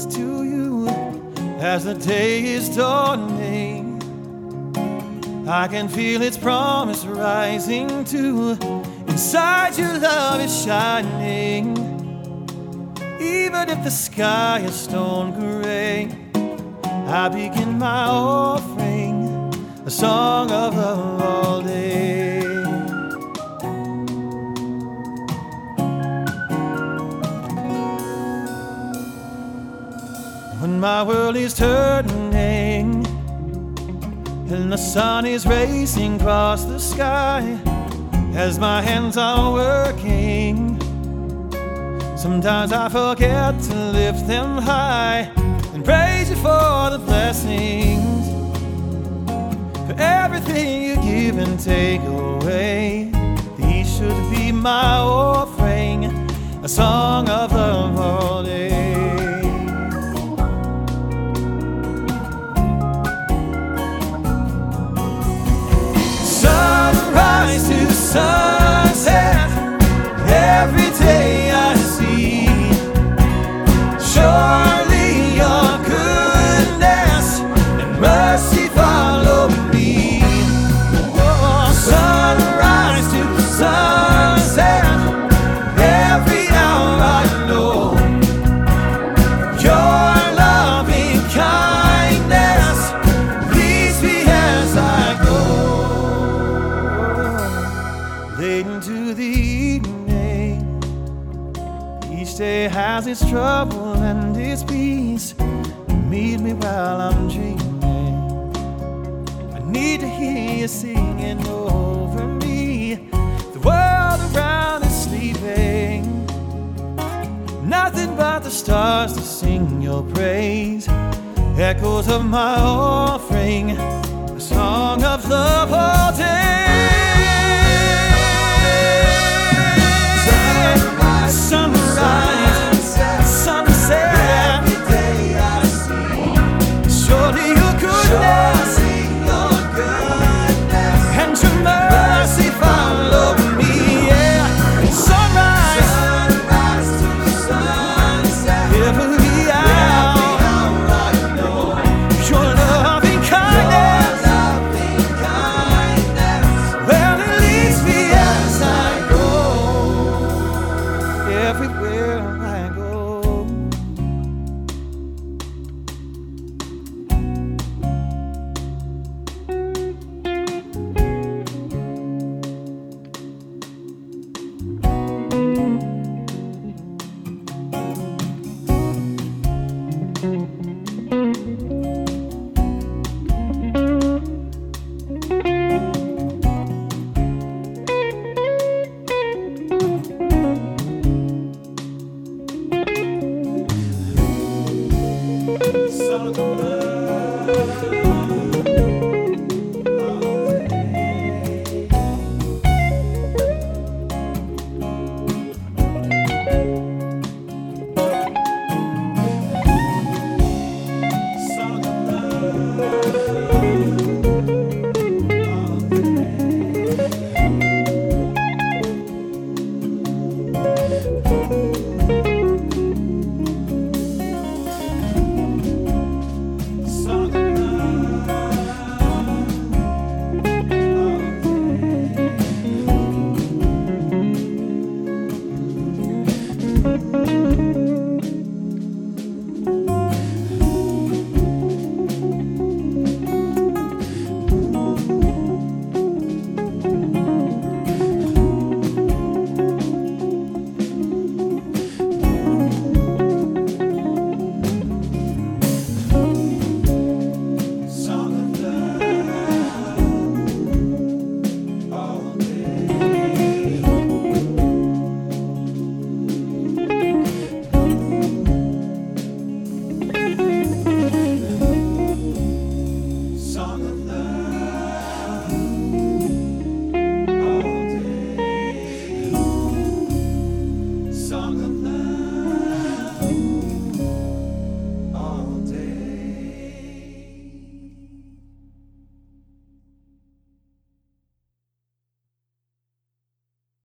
promise to you as the day is dawning. I can feel its promise rising too. Inside your love is shining. Even if the sky is stone gray, I begin my offering, a song of love all day. When my world is turning and the sun is racing across the sky, as my hands are working, sometimes I forget to lift them high and praise you for the blessings, for everything you give and take away. These should be my offering, a song of love all day. Sunrise to sunset, every day I see surely your goodness and mercy follow me. Oh, sunrise to sunset, every hour I know your loving kindness leads me as I go. Late into the evening, each day has its trouble and its peace. Meet me while I'm dreaming. I need to hear you singing over me. The world around is sleeping, nothing but the stars to sing your praise. Echoes of my offering, a song of love all day. Sunrise, sunset, every day I see surely your goodness, and your mercy follow me. Yeah, sunrise to sunset, every hour I know your loving kindness, well, it leads me as I go, everywhere I go. Son of love.